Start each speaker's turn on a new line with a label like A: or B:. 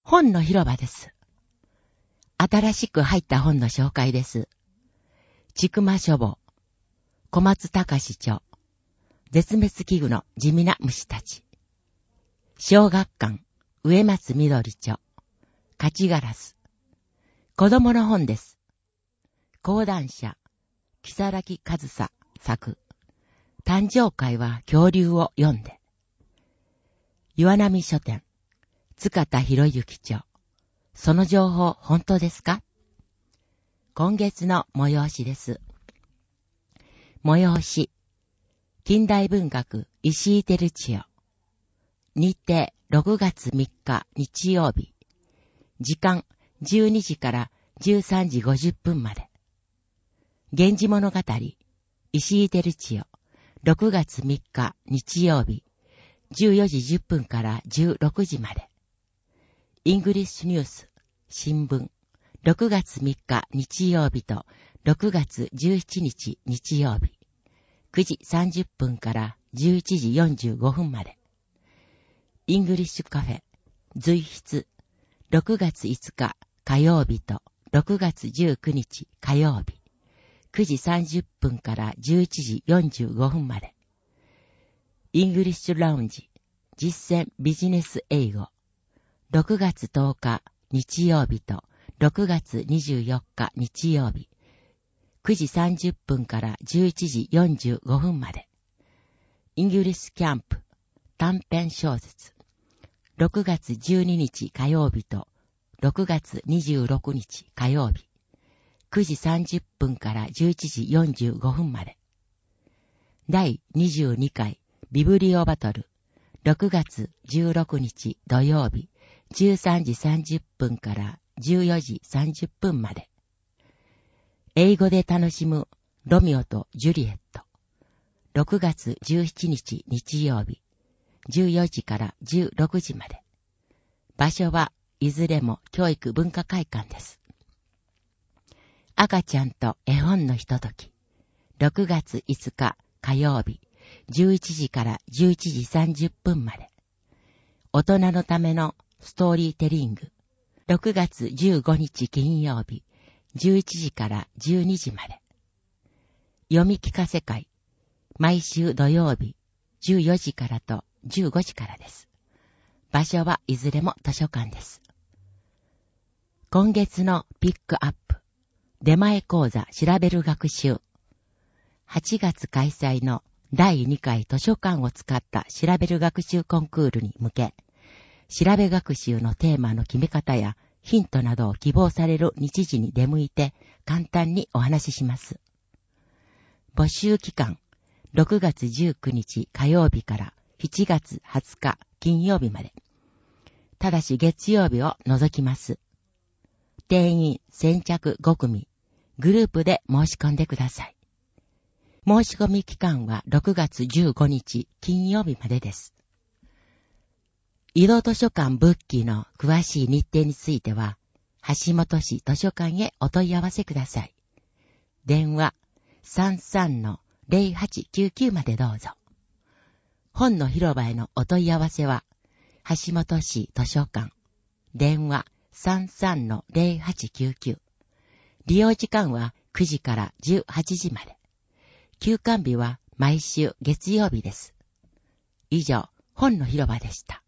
A: 本の広場です。新しく入った本の紹介です。千曲書房、小松隆著、絶滅危惧の地味な虫たち。小学館、植松みどり著、勝ちガラス。子供の本です。講談社、木更木和沙作。誕生会は恐竜を読んで。岩波書店、塚田博之著。その情報本当ですか？今月の催しです。催し、近代文学石井照千代。日程6月3日日曜日。時間12時から13時50分まで。源氏物語石井照千代。6月3日日曜日。14時10分から16時まで。イングリッシュニュース新聞。6月3日日曜日と6月17日日曜日。9時30分から11時45分まで。イングリッシュカフェ随筆。6月5日火曜日と6月19日火曜日。9時30分から11時45分まで。イングリッシュラウンジ実践ビジネス英語。6月10日日曜日と6月24日日曜日。9時30分から11時45分まで。イングリッシュキャンプ短編小説。6月12日火曜日と6月26日火曜日。9時30分から11時45分まで。第22回ビブリオバトル。6月16日土曜日。13時30分から14時30分まで。英語で楽しむロミオとジュリエット。6月17日日曜日。14時から16時まで。場所はいずれも教育文化会館です。赤ちゃんと絵本のひととき。6月5日火曜日。11時から11時30分まで。大人のためのストーリーテリング。6月15日金曜日。11時から12時まで。読み聞かせ会。毎週土曜日。14時からと15時からです。場所はいずれも図書館です。今月のピックアップ。出前講座調べる学習。8月開催の第2回図書館を使った調べる学習コンクールに向け、調べ学習のテーマの決め方やヒントなどを希望される日時に出向いて簡単にお話しします。募集期間、6月19日火曜日から7月20日金曜日まで。ただし月曜日を除きます。定員先着5組、グループで申し込んでください。申し込み期間は6月15日金曜日までです。移動図書館ブッキーの詳しい日程については、橋本市図書館へお問い合わせください。電話 33-0899 までどうぞ。本の広場へのお問い合わせは、橋本市図書館。電話 33-0899。利用時間は9時から18時まで。休館日は毎週月曜日です。以上、本の広場でした。